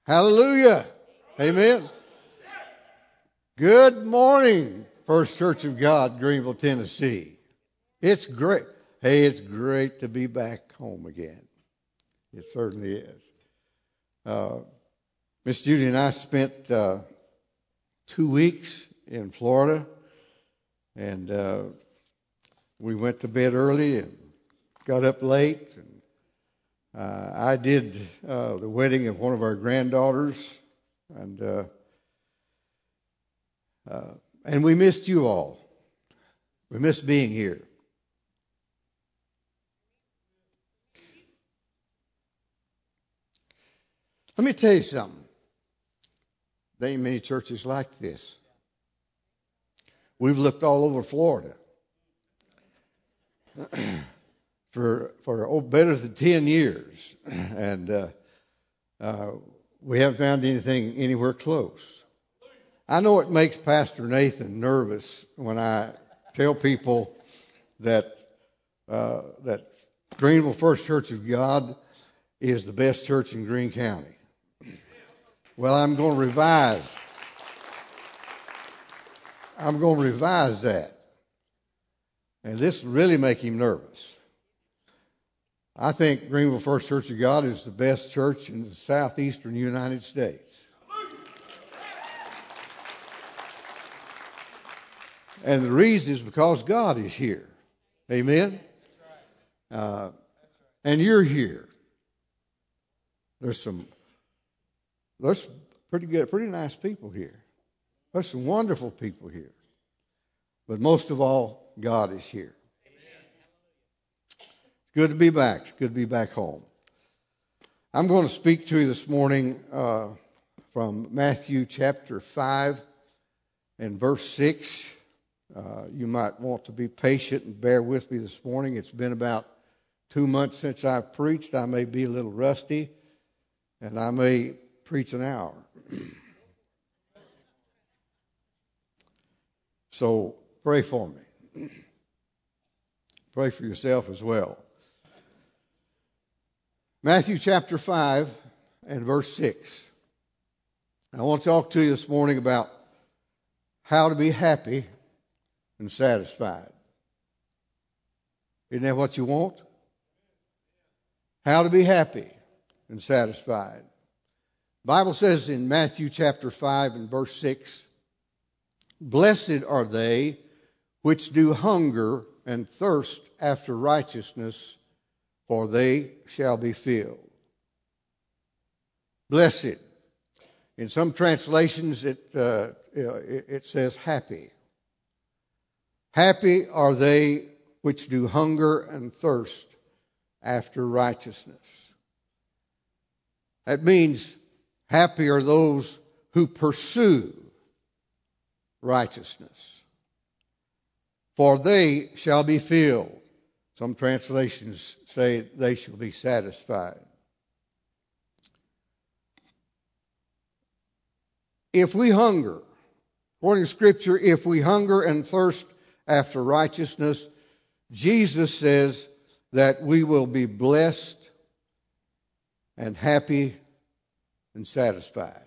Hallelujah. Amen. Good morning, First Church of God, Greenville, Tennessee. It's great. Hey, it's great to be back home again. It certainly is. Miss Judy and I spent 2 weeks in Florida, and we went to bed early and got up late. I did the wedding of one of our granddaughters, and we missed you all. We missed being here. Let me tell you something. There ain't many churches like this. We've looked all over Florida for better than 10 years, and we haven't found anything anywhere close. I know it makes Pastor Nathan nervous when I tell people that Greenville First Church of God is the best church in Greene County. Well, I'm going to revise that. And this will really make him nervous. I think Greenville First Church of God is the best church in the southeastern United States. And the reason is because God is here. Amen? And you're here. There's pretty nice people here. There's some wonderful people here. But most of all, God is here. It's good to be back. It's good to be back home. I'm going to speak to you this morning from Matthew chapter 5 and verse 6. You might want to be patient and bear with me this morning. It's been about 2 months since I've preached. I may be a little rusty, and I may preach an hour. So pray for me. Pray for yourself as well. Matthew chapter 5 and verse 6. I want to talk to you this morning about how to be happy and satisfied. Isn't that what you want? How to be happy and satisfied. The Bible says in Matthew chapter 5 and verse 6, "Blessed are they which do hunger and thirst after righteousness, for they shall be filled." Blessed. In some translations it says happy. Happy are they which do hunger and thirst after righteousness. That means happy are those who pursue righteousness, for they shall be filled. Some translations say they shall be satisfied. If we hunger, according to Scripture, if we hunger and thirst after righteousness, Jesus says that we will be blessed and happy and satisfied.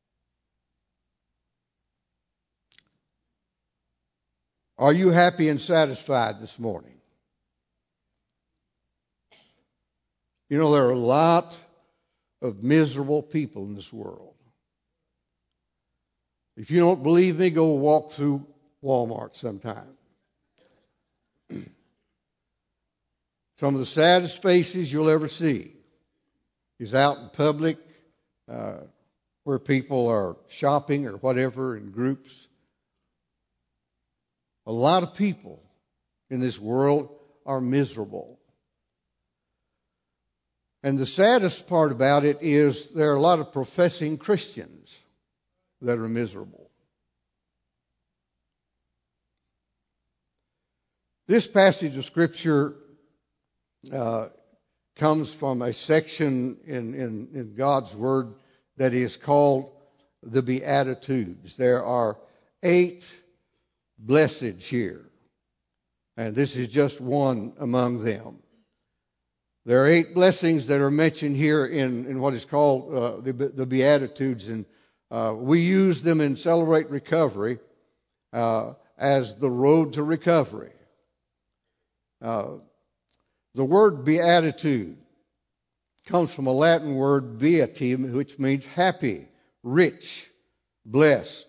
Are you happy and satisfied this morning? You know, there are a lot of miserable people in this world. If you don't believe me, go walk through Walmart sometime. Some of the saddest faces you'll ever see is out in public where people are shopping or whatever in groups. A lot of people in this world are miserable. And the saddest part about it is there are a lot of professing Christians that are miserable. This passage of Scripture comes from a section in God's Word that is called the Beatitudes. There are 8 blesseds here, and this is just one among them. There are 8 blessings that are mentioned here in what is called the Beatitudes, and we use them in Celebrate Recovery as the road to recovery. The word beatitude comes from a Latin word beati, which means happy, rich, blessed.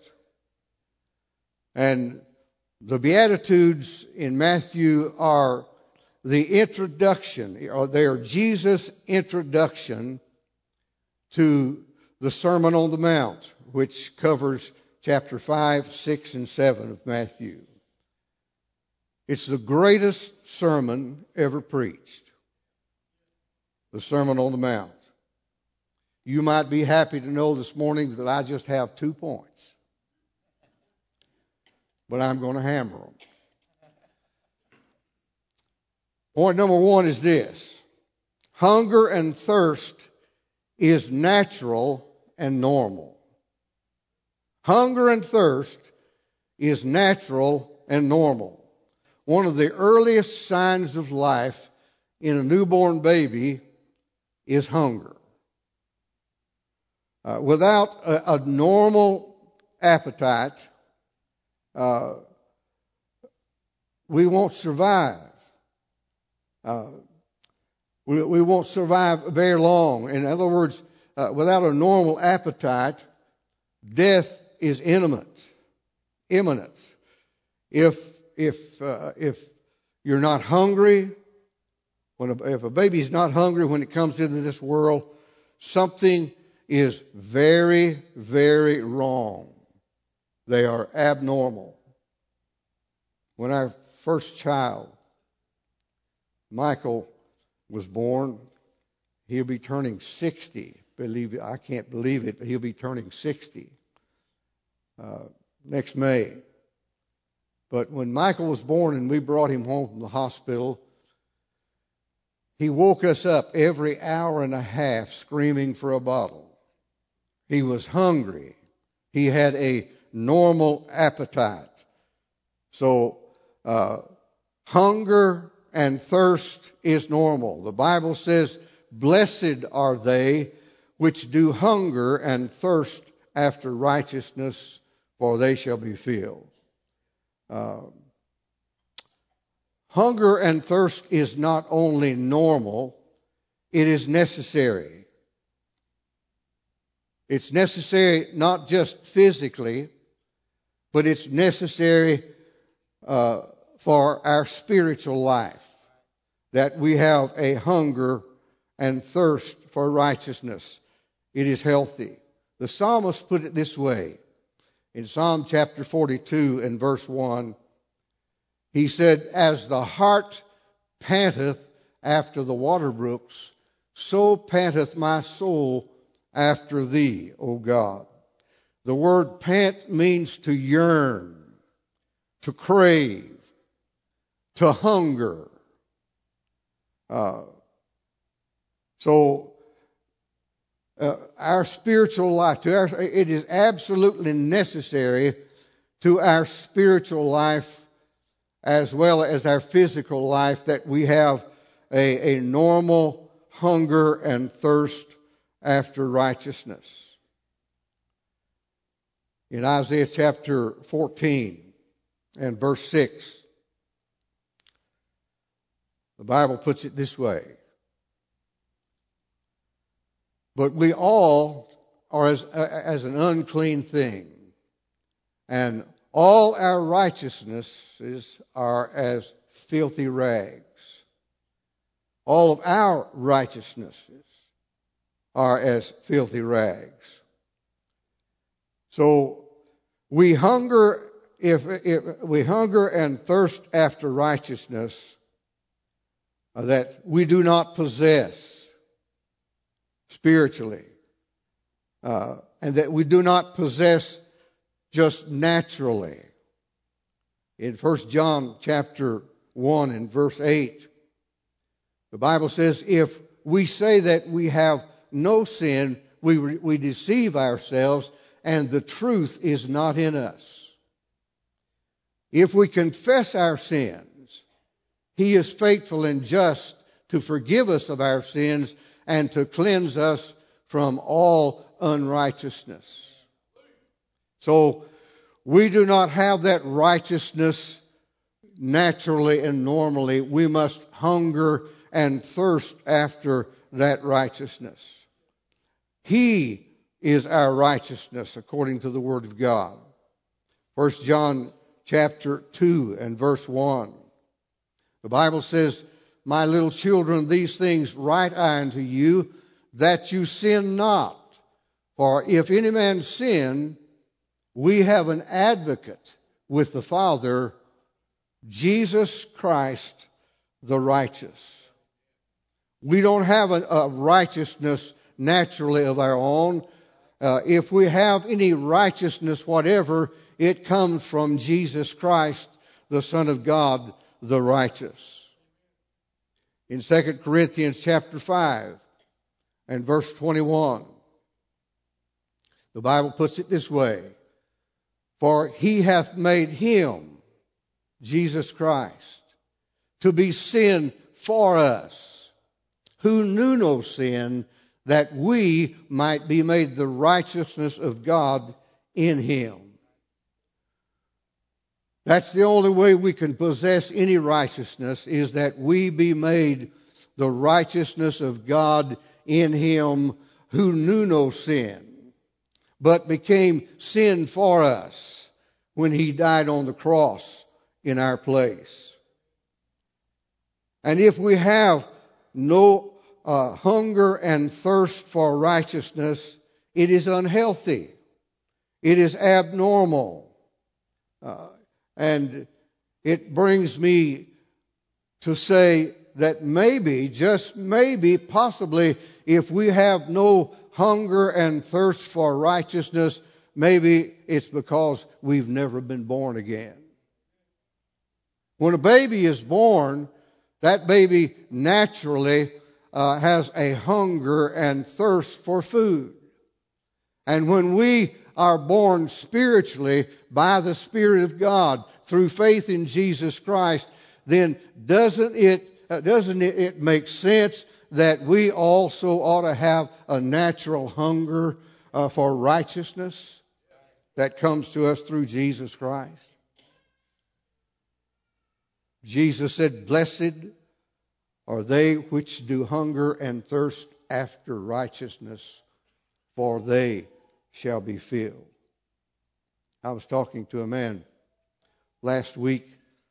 And the Beatitudes in Matthew are the introduction, or they are Jesus' introduction to the Sermon on the Mount, which covers chapter 5, 6, and 7 of Matthew. It's the greatest sermon ever preached, the Sermon on the Mount. You might be happy to know this morning that I just have 2 points, but I'm going to hammer them. Point number 1 is this: hunger and thirst is natural and normal. Hunger and thirst is natural and normal. One of the earliest signs of life in a newborn baby is hunger. Without a normal appetite, we won't survive. We won't survive very long. In other words, without a normal appetite, death is imminent. If you're not hungry, if a baby is not hungry when it comes into this world, something is very, very wrong. They are abnormal. When our first child, Michael, was born, he'll be turning 60. I can't believe it, but he'll be turning 60 next May. But when Michael was born and we brought him home from the hospital, he woke us up every hour and a half screaming for a bottle. He was hungry. He had a normal appetite. So hunger and thirst is normal. The Bible says, "Blessed are they which do hunger and thirst after righteousness, for they shall be filled." Hunger and thirst is not only normal, it is necessary. It's necessary not just physically, but it's necessary for our spiritual life, that we have a hunger and thirst for righteousness. It is healthy. The psalmist put it this way. In Psalm chapter 42 and verse 1, he said, "As the hart panteth after the water brooks, so panteth my soul after thee, O God." The word pant means to yearn, to crave, to hunger. Our spiritual life, it is absolutely necessary to our spiritual life as well as our physical life that we have a normal hunger and thirst after righteousness. In Isaiah chapter 14 and verse 6, the Bible puts it this way: "But we all are as an unclean thing, and all our righteousnesses are as filthy rags." All of our righteousnesses are as filthy rags. So we hunger, if we hunger and thirst after righteousness that we do not possess spiritually, and that we do not possess just naturally. In 1 John chapter 1 and verse 8, the Bible says, "If we say that we have no sin, we deceive ourselves, and the truth is not in us. If we confess our sins, He is faithful and just to forgive us of our sins, and to cleanse us from all unrighteousness. So we do not have that righteousness naturally and normally. We must hunger and thirst after that righteousness. He is our righteousness according to the Word of God. 1 John chapter 2 and verse 1. The Bible says, "My little children, these things write I unto you, that you sin not. For if any man sin, we have an advocate with the Father, Jesus Christ the righteous." We don't have a righteousness naturally of our own. If we have any righteousness whatever, it comes from Jesus Christ, the Son of God, the righteous. In 2 Corinthians chapter 5 and verse 21, the Bible puts it this way, "For he hath made him," Jesus Christ, "to be sin for us, who knew no sin, that we might be made the righteousness of God in him." That's the only way we can possess any righteousness, is that we be made the righteousness of God in him who knew no sin, but became sin for us when he died on the cross in our place. And if we have no hunger and thirst for righteousness, it is unhealthy. It is abnormal. And it brings me to say that maybe, just maybe, possibly, if we have no hunger and thirst for righteousness, maybe it's because we've never been born again. When a baby is born, that baby naturally has a hunger and thirst for food. And when we are born spiritually by the Spirit of God through faith in Jesus Christ, then doesn't it make sense that we also ought to have a natural hunger for righteousness that comes to us through Jesus Christ? Jesus said, "Blessed are they which do hunger and thirst after righteousness, for they shall be filled." I was talking to a man last week.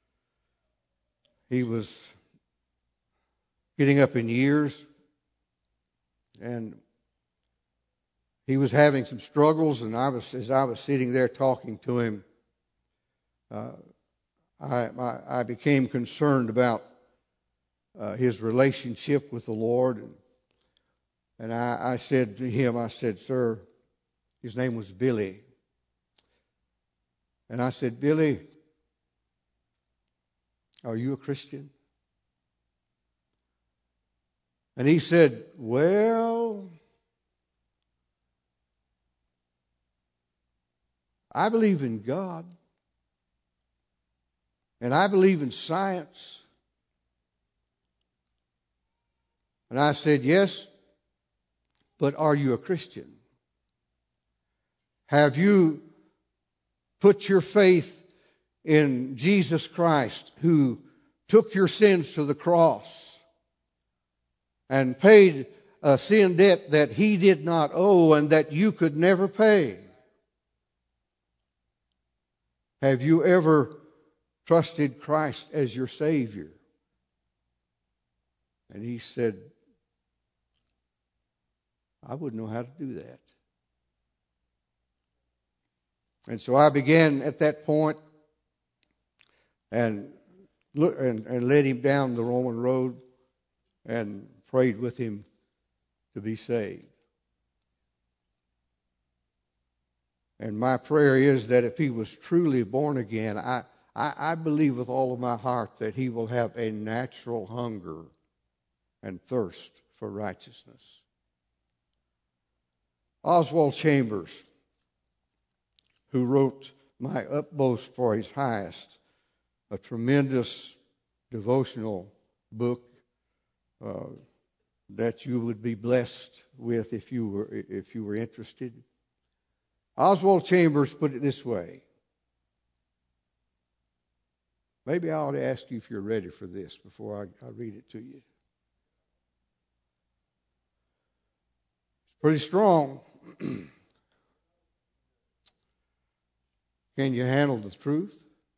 He was getting up in years, and he was having some struggles, and as I was sitting there talking to him, I became concerned about his relationship with the Lord. And I said to him, I said, "Sir," his name was Billy. And I said, "Billy, are you a Christian?" And he said, "Well, I believe in God. And I believe in science." And I said, "Yes, but are you a Christian? Have you put your faith in Jesus Christ, who took your sins to the cross and paid a sin debt that he did not owe and that you could never pay? Have you ever trusted Christ as your Savior?" And he said, "I wouldn't know how to do that." And so I began at that point and led him down the Roman road and prayed with him to be saved. And my prayer is that if he was truly born again, I believe with all of my heart that he will have a natural hunger and thirst for righteousness. Oswald Chambers, who wrote My Utmost for His Highest, a tremendous devotional book uh, that you would be blessed with if you were interested. Oswald Chambers put it this way. Maybe I ought to ask you if you're ready for this before I read it to you. It's pretty strong. Can you handle the truth?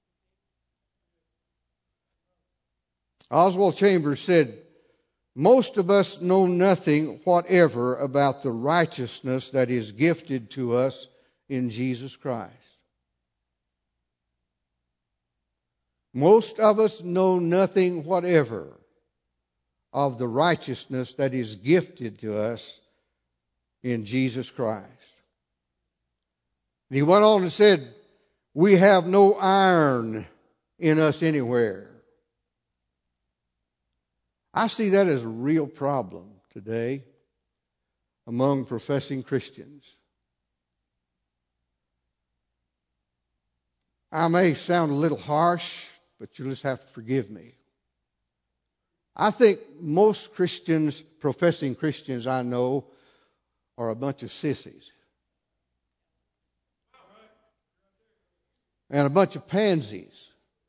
Oswald Chambers said, most of us know nothing whatever about the righteousness that is gifted to us in Jesus Christ. Most of us know nothing whatever of the righteousness that is gifted to us in Jesus Christ. And he went on and said, we have no iron in us anywhere. I see that as a real problem today among professing Christians. I may sound a little harsh, but you'll just have to forgive me. I think most Christians, professing Christians I know, are a bunch of sissies. And a bunch of pansies.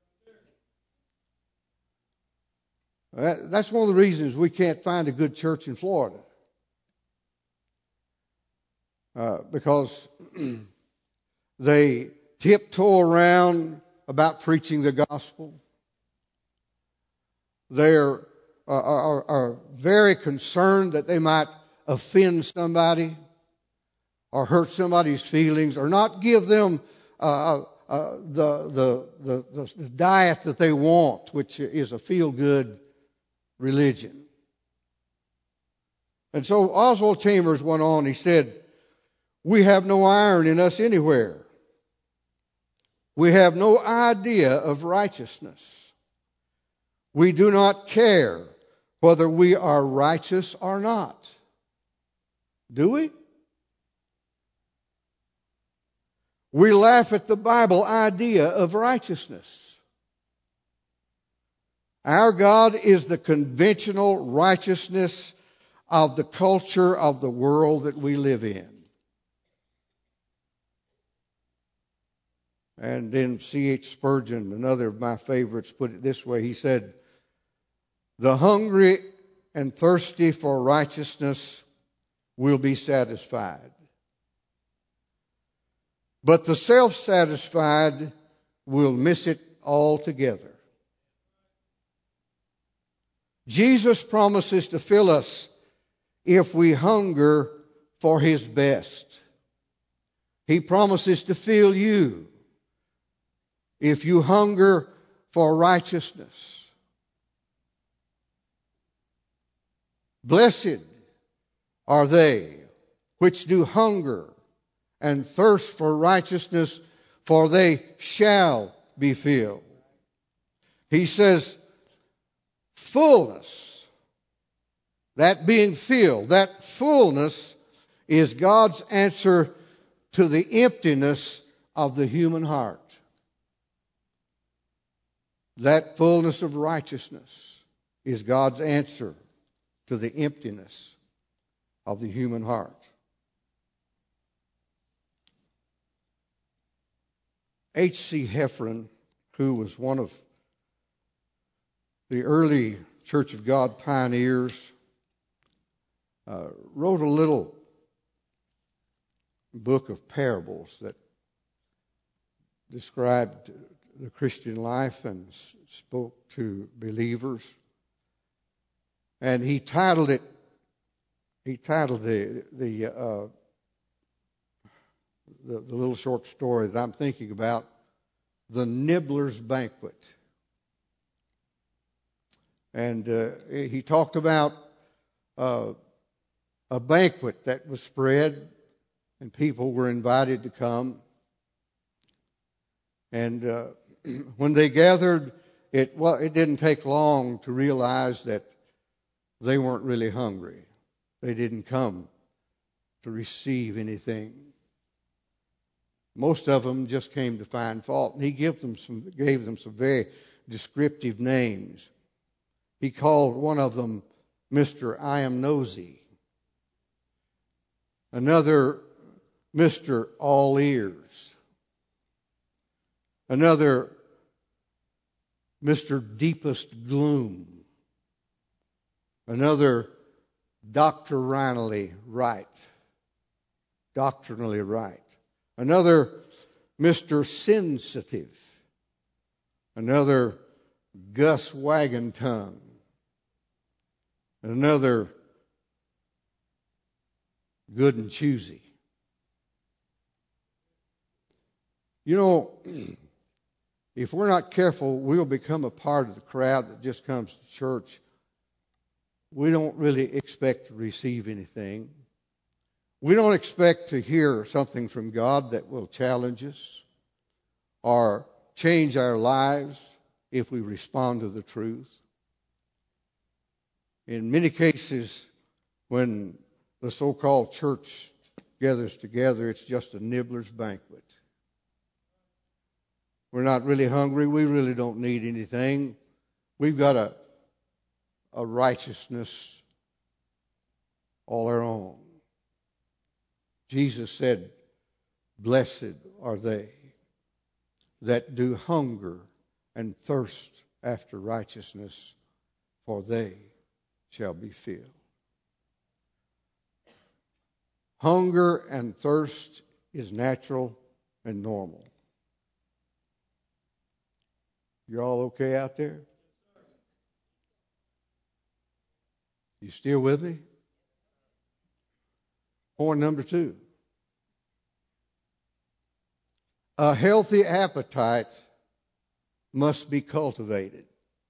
That's one of the reasons we can't find a good church in Florida. Because they tiptoe around about preaching the gospel. They are very concerned that they might offend somebody or hurt somebody's feelings or not give them the diet that they want, which is a feel-good religion. And so Oswald Chambers went on, he said, we have no iron in us anywhere. We have no idea of righteousness. We do not care whether we are righteous or not. Do we? We laugh at the Bible idea of righteousness. Our God is the conventional righteousness of the culture of the world that we live in. And then C.H. Spurgeon, another of my favorites, put it this way. He said, the hungry and thirsty for righteousness will be satisfied. But the self-satisfied will miss it altogether. Jesus promises to fill us if we hunger for His best. He promises to fill you if you hunger for righteousness. Blessed are they which do hunger and thirst for righteousness, for they shall be filled. He says, fullness, that being filled, that fullness is God's answer to the emptiness of the human heart. That fullness of righteousness is God's answer to the emptiness of the human heart. H.C. Heffron, who was one of the early Church of God pioneers, wrote a little book of parables that described the Christian life and spoke to believers. And he titled the little short story that I'm thinking about, The Nibbler's Banquet. And he talked about a banquet that was spread and people were invited to come. And when they gathered, it didn't take long to realize that they weren't really hungry. They didn't come to receive anything. Most of them just came to find fault. And he gave them some very descriptive names. He called one of them Mr. I am nosy. Another, Mr. all ears. Another, Mr. deepest gloom. Another, doctrinally right. Doctrinally right. Another, Mr. sensitive. Another, Gus wagon tongue. Another, good and choosy. You know, if we're not careful, we'll become a part of the crowd that just comes to church. We don't really expect to receive anything. We don't expect to hear something from God that will challenge us or change our lives if we respond to the truth. In many cases, when the so-called church gathers together, it's just a nibbler's banquet. We're not really hungry. We really don't need anything. We've got a righteousness all our own. Jesus said, blessed are they that do hunger and thirst after righteousness, for they shall be filled. Hunger and thirst is natural and normal. You all okay out there? You still with me? Point number 2. A healthy appetite must be cultivated.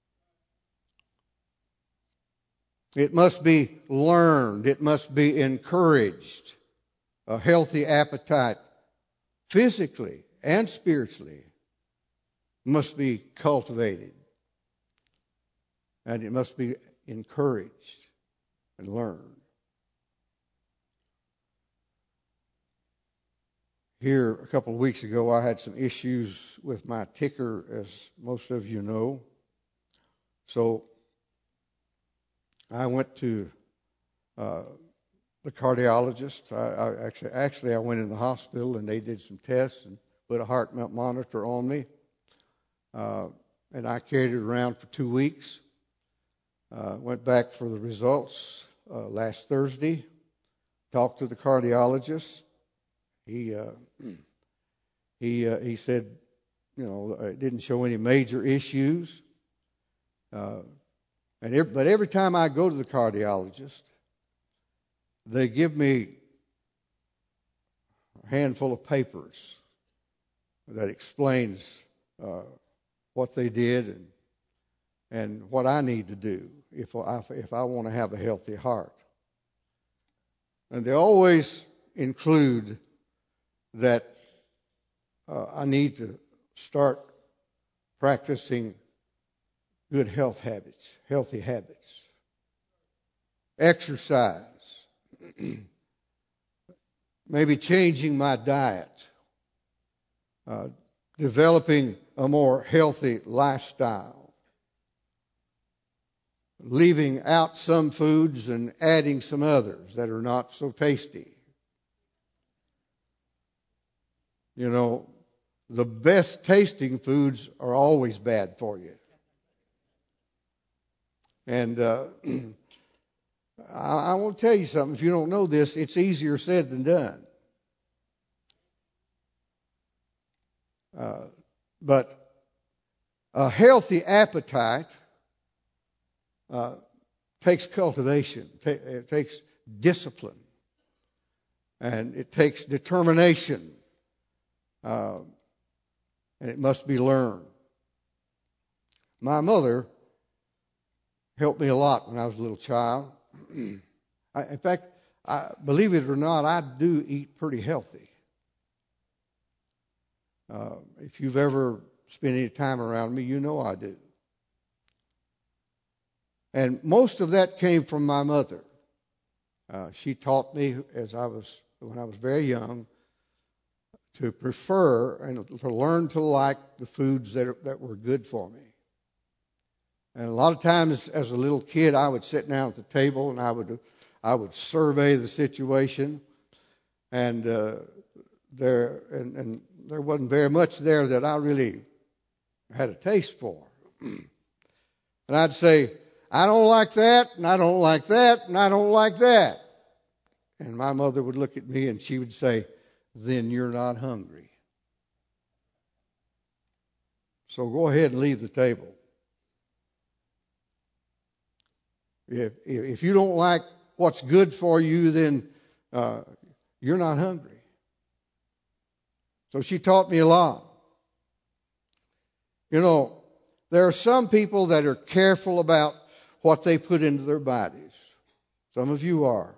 It must be learned. It must be encouraged. A healthy appetite, physically and spiritually, must be cultivated. And it must be encouraged and learned. Here, a couple of weeks ago, I had some issues with my ticker, as most of you know. So I went to the cardiologist. I went in the hospital, and they did some tests and put a heart monitor on me. And I carried it around for 2 weeks. Went back for the results last Thursday. Talked to the cardiologist. He said, it didn't show any major issues. But every time I go to the cardiologist, they give me a handful of papers that explains what they did and what I need to do if I want to have a healthy heart. And they always include that I need to start practicing good healthy habits. Exercise. Maybe changing my diet. Developing a more healthy lifestyle. Leaving out some foods and adding some others that are not so tasty. The best tasting foods are always bad for you. And I want to tell you something. If you don't know this, it's easier said than done. But a healthy appetite takes cultivation. It takes discipline. And it takes determination. And it must be learned. My mother helped me a lot when I was a little child. In fact, believe it or not, I do eat pretty healthy. If you've ever spent any time around me, you know I do. And most of that came from my mother. She taught me when I was very young to prefer and to learn to like the foods that were good for me. And a lot of times as a little kid, I would sit down at the table and I would survey the situation. And there wasn't very much there that I really had a taste for. And I'd say, I don't like that, and I don't like that, and I don't like that. And my mother would look at me and she would say, then you're not hungry. So go ahead and leave the table. If you don't like what's good for you, then you're not hungry. So she taught me a lot. You know, there are some people that are careful about what they put into their bodies. Some of you are.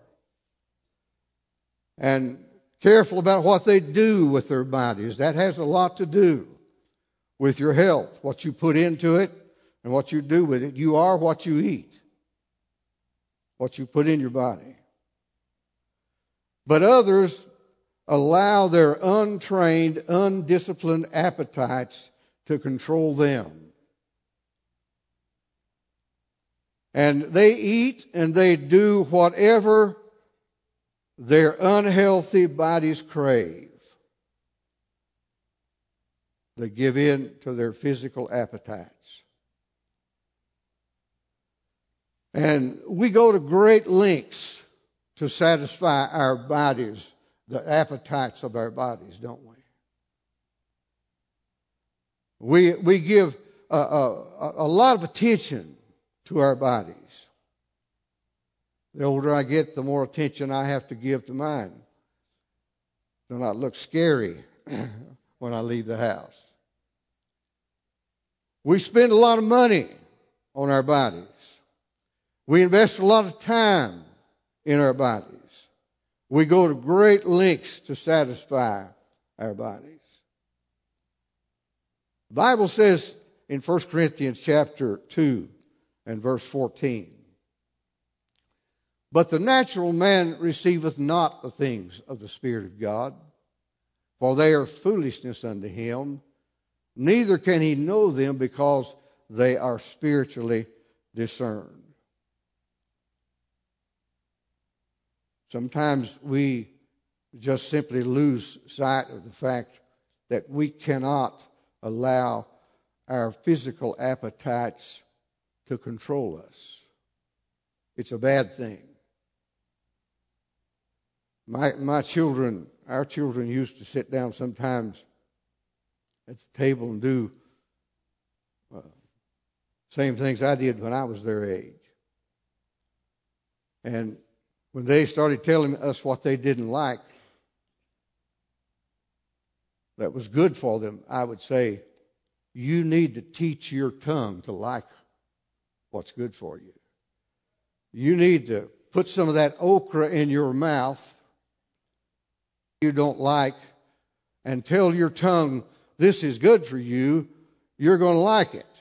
And careful about what they do with their bodies. That has a lot to do with your health, what you put into it and what you do with it. You are what you eat, what you put in your body. But others allow their untrained, undisciplined appetites to control them. And they eat and they do whatever their unhealthy bodies crave. They give in to their physical appetites. And we go to great lengths to satisfy our bodies, the appetites of our bodies, don't we? We give a lot of attention to our bodies. The older I get, the more attention I have to give to mine. Do not look scary when I leave the house. We spend a lot of money on our bodies. We invest a lot of time in our bodies. We go to great lengths to satisfy our bodies. The Bible says in 1 Corinthians chapter 2 and verse 14, but the natural man receiveth not the things of the Spirit of God, for they are foolishness unto him, neither can he know them because they are spiritually discerned. Sometimes we just simply lose sight of the fact that we cannot allow our physical appetites to control us. It's a bad thing. Our children used to sit down sometimes at the table and do same things I did when I was their age. And when they started telling us what they didn't like that was good for them, I would say, you need to teach your tongue to like what's good for you. You need to put some of that okra in your mouth you don't like and tell your tongue, this is good for you, you're going to like it.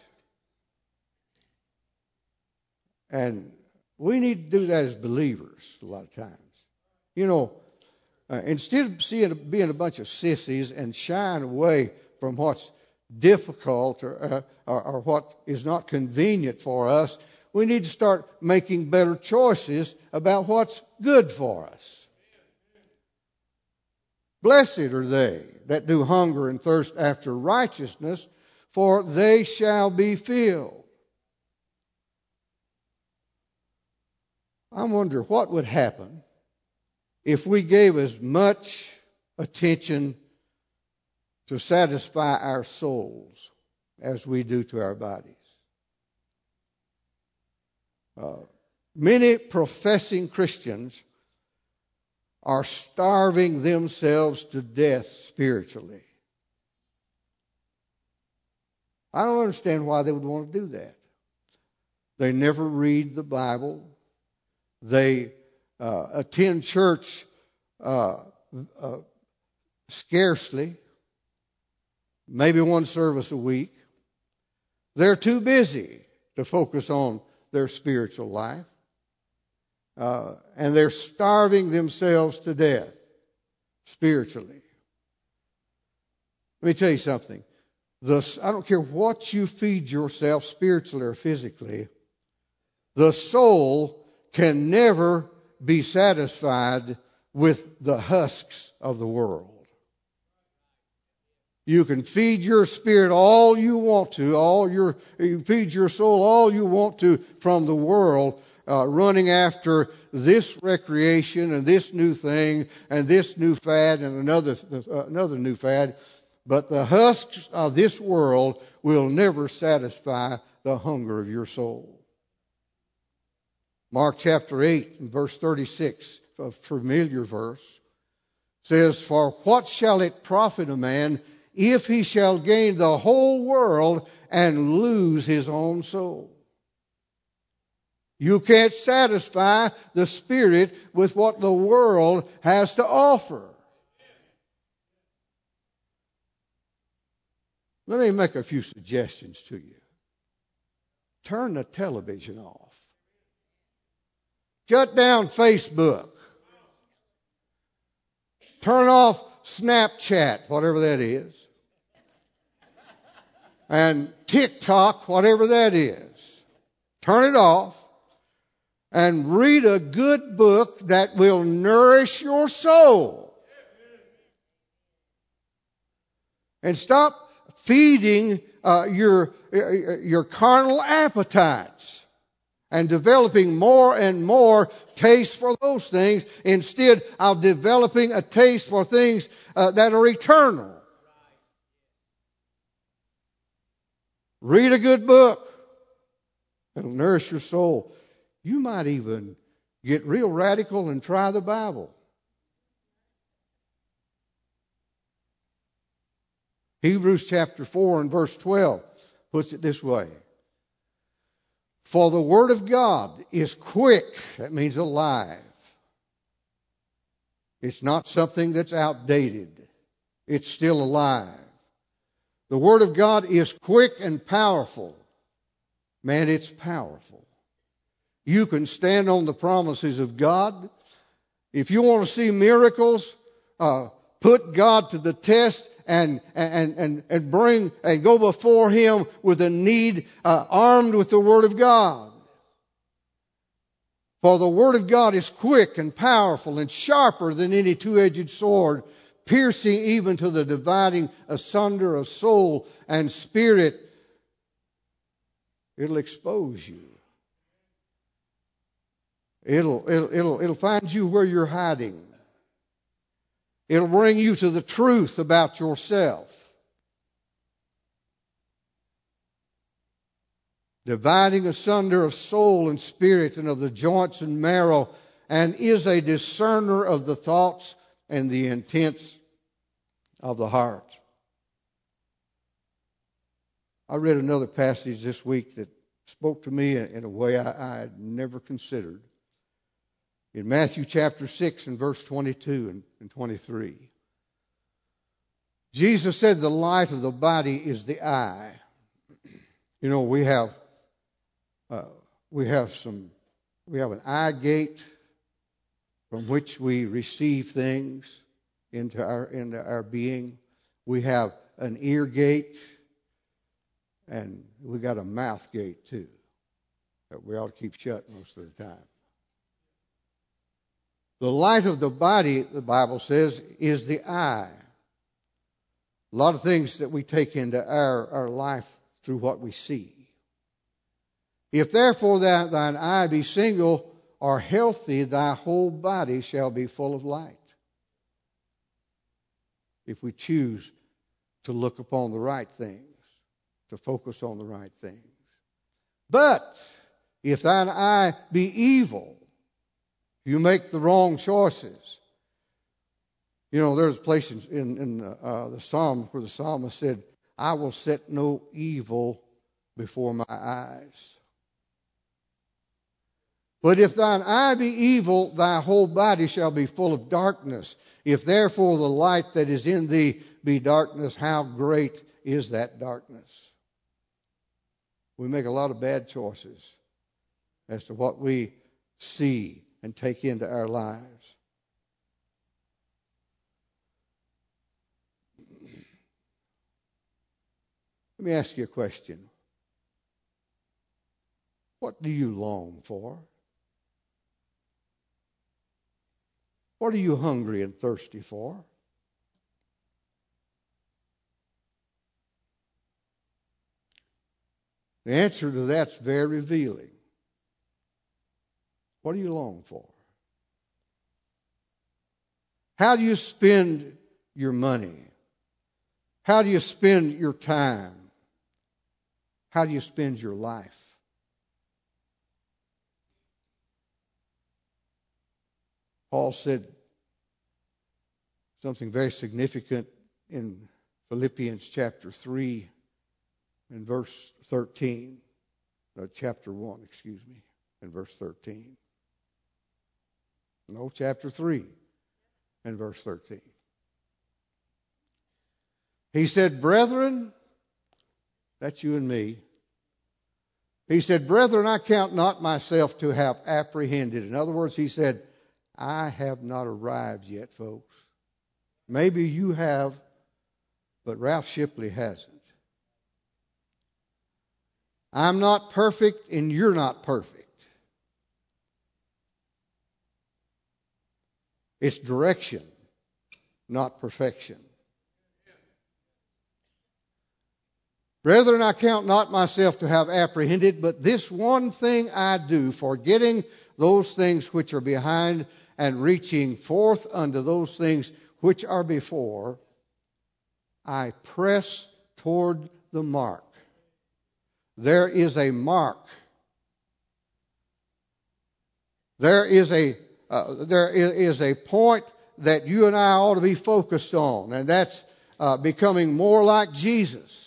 And we need to do that as believers a lot of times. You know, instead of being a bunch of sissies and shying away from what's difficult or what is not convenient for us, we need to start making better choices about what's good for us. Blessed are they that do hunger and thirst after righteousness, for they shall be filled. I wonder what would happen if we gave as much attention to satisfy our souls as we do to our bodies. Many professing Christians are starving themselves to death spiritually. I don't understand why they would want to do that. They never read the Bible. They attend church scarcely, maybe one service a week. They're too busy to focus on their spiritual life. And they're starving themselves to death spiritually. Let me tell you something. I don't care what you feed yourself spiritually or physically, the soul can never be satisfied with the husks of the world. You can feed your spirit all you want to, you feed your soul all you want to from the world, running after this recreation and this new thing and this new fad and another new fad. But the husks of this world will never satisfy the hunger of your soul. Mark chapter 8 and verse 36, a familiar verse, says, "For what shall it profit a man if he shall gain the whole world and lose his own soul?" You can't satisfy the spirit with what the world has to offer. Let me make a few suggestions to you. Turn the television off. Shut down Facebook. Turn off Snapchat, whatever that is. And TikTok, whatever that is. Turn it off and read a good book that will nourish your soul. And stop feeding your carnal appetites and developing more and more taste for those things instead of developing a taste for things that are eternal. Read a good book. It'll nourish your soul. You might even get real radical and try the Bible. Hebrews chapter 4 and verse 12 puts it this way. For the Word of God is quick. That means alive. It's not something that's outdated. It's still alive. The Word of God is quick and powerful. Man, it's powerful. You can stand on the promises of God. If you want to see miracles, put God to the test and bring and go before Him with a need, armed with the Word of God. For the Word of God is quick and powerful and sharper than any two-edged sword, piercing even to the dividing asunder of soul and spirit. It'll expose you. It'll find you where you're hiding. It'll bring you to the truth about yourself. Dividing asunder of soul and spirit and of the joints and marrow, and is a discerner of the thoughts and the intents of the heart. I read another passage this week that spoke to me in a way I had never considered. In Matthew chapter 6 and verse 22 and 23. Jesus said the light of the body is the eye. You know, we have an eye gate from which we receive things into our being. We have an ear gate, and we got a mouth gate too that we ought to keep shut most of the time. The light of the body, the Bible says, is the eye. A lot of things that we take into our life through what we see. If therefore thine eye be single or healthy, thy whole body shall be full of light. If we choose to look upon the right things, to focus on the right things. But if thine eye be evil, you make the wrong choices. You know, there's a place in the Psalm where the psalmist said, I will set no evil before my eyes. But if thine eye be evil, thy whole body shall be full of darkness. If therefore the light that is in thee be darkness, how great is that darkness? We make a lot of bad choices as to what we see and take into our lives. Let me ask you a question. What do you long for? What are you hungry and thirsty for? The answer to that's very revealing. What do you long for? How do you spend your money? How do you spend your time? How do you spend your life? Paul said something very significant in Philippians chapter 3 and verse 13. Chapter 1, and verse 13. No, chapter 3 and verse 13. He said, brethren, that's you and me. He said, brethren, I count not myself to have apprehended. In other words, he said, I have not arrived yet, folks. Maybe you have, but Ralph Shipley hasn't. I'm not perfect and you're not perfect. It's direction, not perfection. Brethren, I count not myself to have apprehended, but this one thing I do, forgetting those things which are behind and reaching forth unto those things which are before, I press toward the mark. There is a mark. There is a point that you and I ought to be focused on, and that's becoming more like Jesus.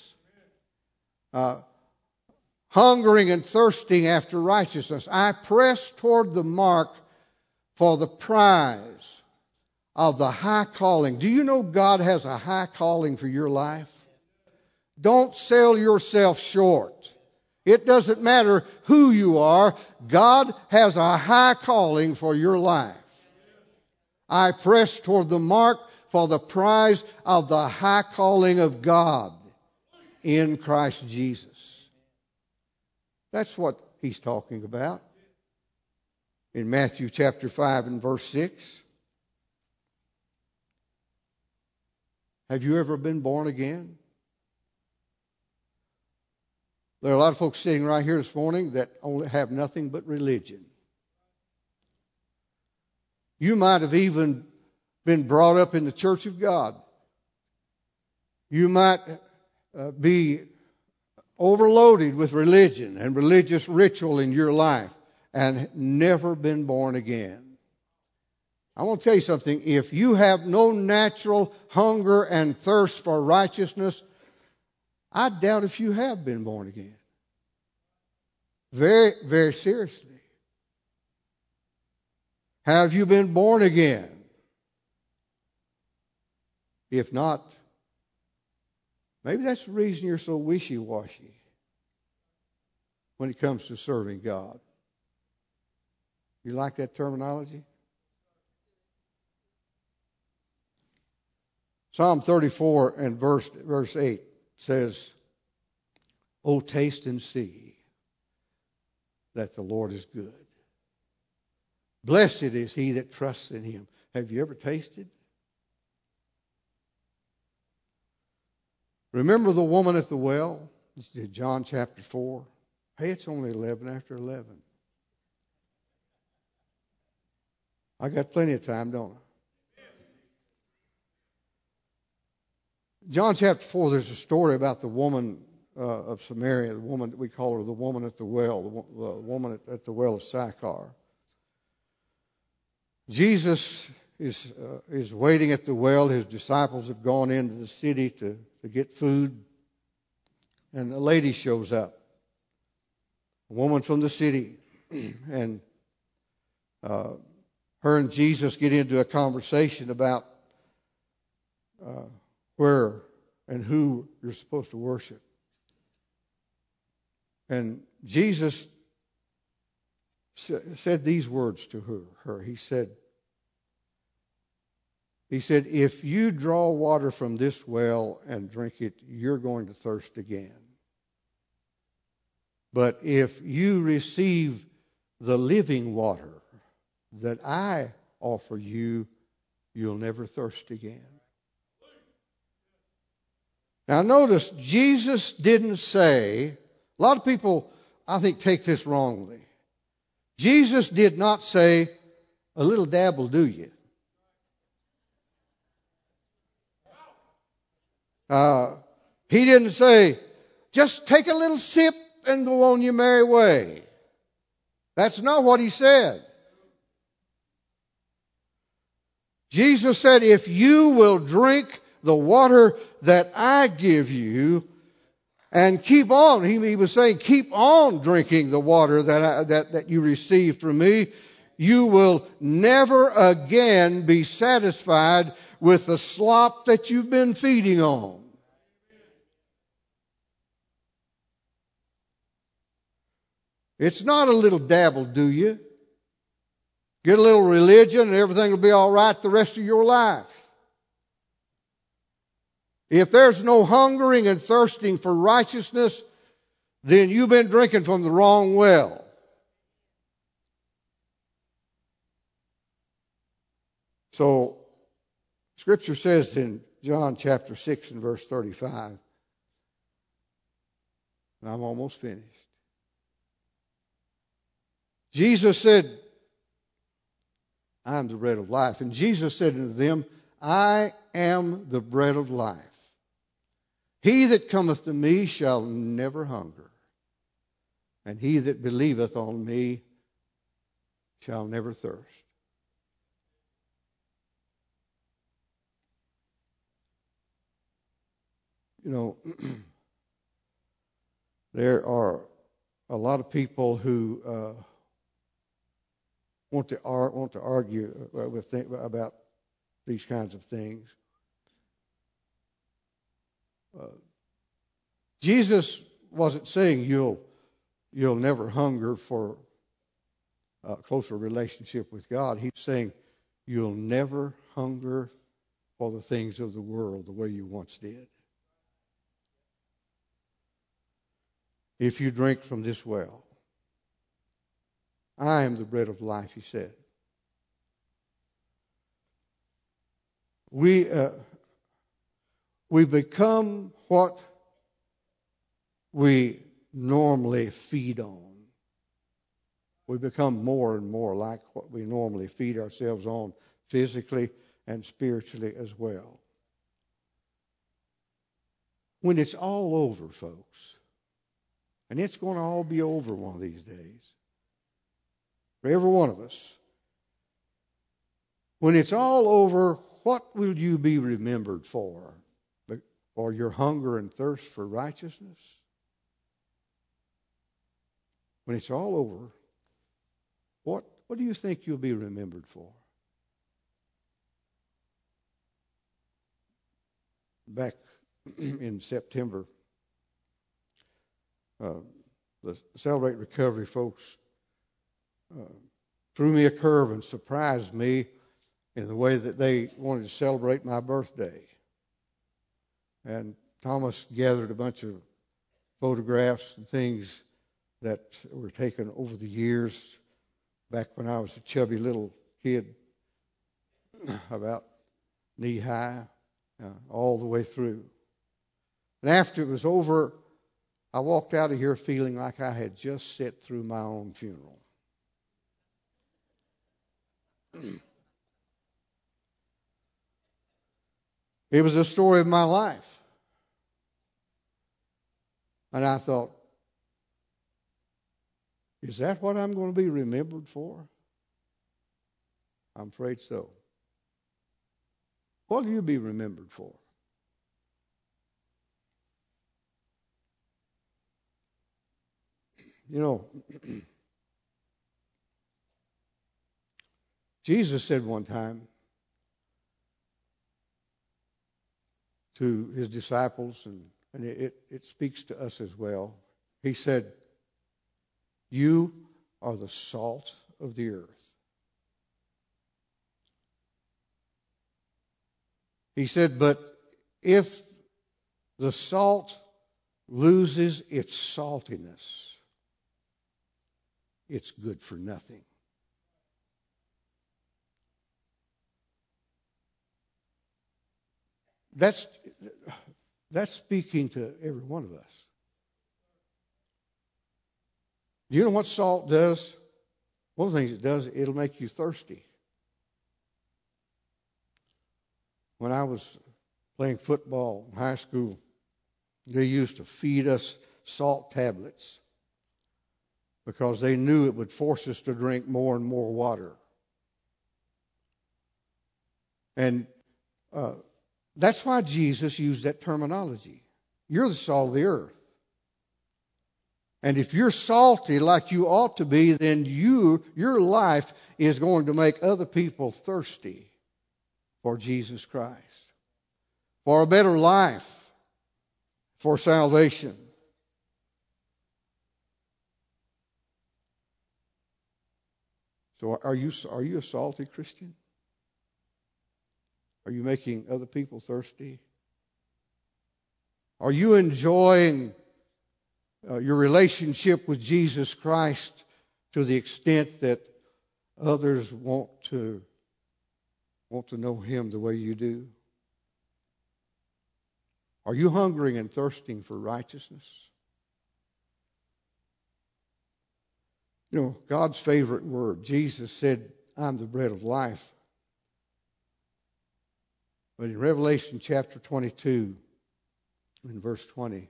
Hungering and thirsting after righteousness. I press toward the mark for the prize of the high calling. Do you know God has a high calling for your life? Don't sell yourself short. It doesn't matter who you are. God has a high calling for your life. I press toward the mark for the prize of the high calling of God in Christ Jesus. That's what he's talking about in Matthew chapter 5 and verse 6. Have you ever been born again? There are a lot of folks sitting right here this morning that only have nothing but religion. You might have even been brought up in the church of God. You might be overloaded with religion and religious ritual in your life and never been born again. I want to tell you something. If you have no natural hunger and thirst for righteousness, I doubt if you have been born again. Very, very seriously. Have you been born again? If not, maybe that's the reason you're so wishy-washy when it comes to serving God. You like that terminology? Psalm 34 and verse 8 says, "O taste and see that the Lord is good. Blessed is he that trusts in him." Have you ever tasted? Remember the woman at the well? This is John chapter 4. Hey, it's only 11 after 11. I got plenty of time, don't I? John chapter 4, there's a story about the woman of Samaria, the woman, we call her the woman at the well, the woman at the well of Sychar. Jesus is waiting at the well. His disciples have gone into the city to get food. And a lady shows up, a woman from the city. And her and Jesus get into a conversation about where and who you're supposed to worship. And Jesus said these words to her. He said, He said, if you draw water from this well and drink it, you're going to thirst again. But if you receive the living water that I offer you, you'll never thirst again. Now notice, Jesus didn't say, a lot of people, I think, take this wrongly. Jesus did not say, a little dab will do you. He didn't say, just take a little sip and go on your merry way. That's not what he said. Jesus said, if you will drink the water that I give you, and keep on, he was saying, keep on drinking the water that you received from me, you will never again be satisfied with the slop that you've been feeding on. It's not a little dabble, do you? Get a little religion and everything will be all right the rest of your life. If there's no hungering and thirsting for righteousness, then you've been drinking from the wrong well. So, Scripture says in John chapter 6 and verse 35, and I'm almost finished. Jesus said, I am the bread of life. And Jesus said unto them, I am the bread of life. He that cometh to me shall never hunger, and he that believeth on me shall never thirst. You know, there are a lot of people who want to argue about these kinds of things. Jesus wasn't saying you'll never hunger for a closer relationship with God. He's saying you'll never hunger for the things of the world the way you once did. If you drink from this well. I am the bread of life, he said. We become what we normally feed on. We become more and more like what we normally feed ourselves on physically and spiritually as well. When it's all over, folks, and it's going to all be over one of these days, for every one of us, when it's all over, what will you be remembered for? For your hunger and thirst for righteousness? When it's all over, what do you think you'll be remembered for? Back in September, the Celebrate Recovery folks threw me a curve and surprised me in the way that they wanted to celebrate my birthday. And Thomas gathered a bunch of photographs and things that were taken over the years, back when I was a chubby little kid, about knee high, all the way through. And after it was over, I walked out of here feeling like I had just sat through my own funeral. It was the story of my life. And I thought, is that what I'm going to be remembered for? I'm afraid so. What will you be remembered for? You know, Jesus said one time to his disciples, and it speaks to us as well. He said, you are the salt of the earth. He said, but if the salt loses its saltiness, it's good for nothing. That's speaking to every one of us. Do you know what salt does? One of the things it does, it'll make you thirsty. When I was playing football in high school, they used to feed us salt tablets because they knew it would force us to drink more and more water. And that's why Jesus used that terminology. You're the salt of the earth. And if you're salty like you ought to be, then your life is going to make other people thirsty for Jesus Christ, for a better life, for salvation. So are you a salty Christian? Are you making other people thirsty? Are you enjoying your relationship with Jesus Christ to the extent that others want to know Him the way you do? Are you hungering and thirsting for righteousness? You know, God's favorite word, Jesus said, I'm the bread of life. But in Revelation chapter 22, in verse 20,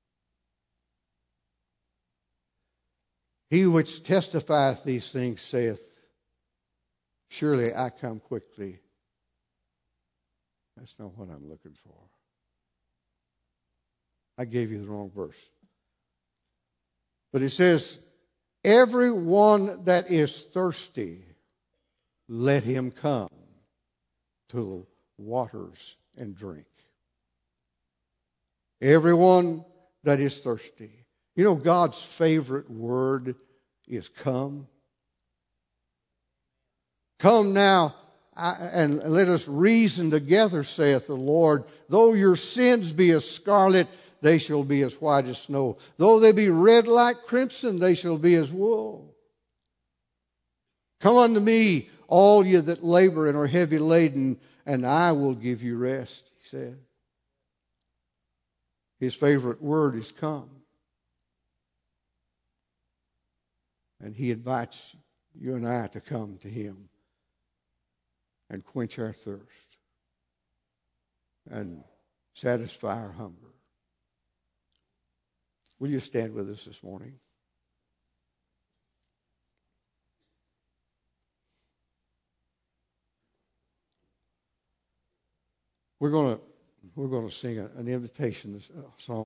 He which testifieth these things saith, surely I come quickly. That's not what I'm looking for. I gave you the wrong verse. But it says, everyone that is thirsty, let him come to the waters and drink. Everyone that is thirsty. You know, God's favorite word is come. Come now and let us reason together, saith the Lord. Though your sins be as scarlet, they shall be as white as snow. Though they be red like crimson, they shall be as wool. Come unto me, all ye that labor and are heavy laden, and I will give you rest, He said. His favorite word is come. And He invites you and I to come to Him and quench our thirst and satisfy our hunger. Will you stand with us this morning? We're going to sing an invitation song.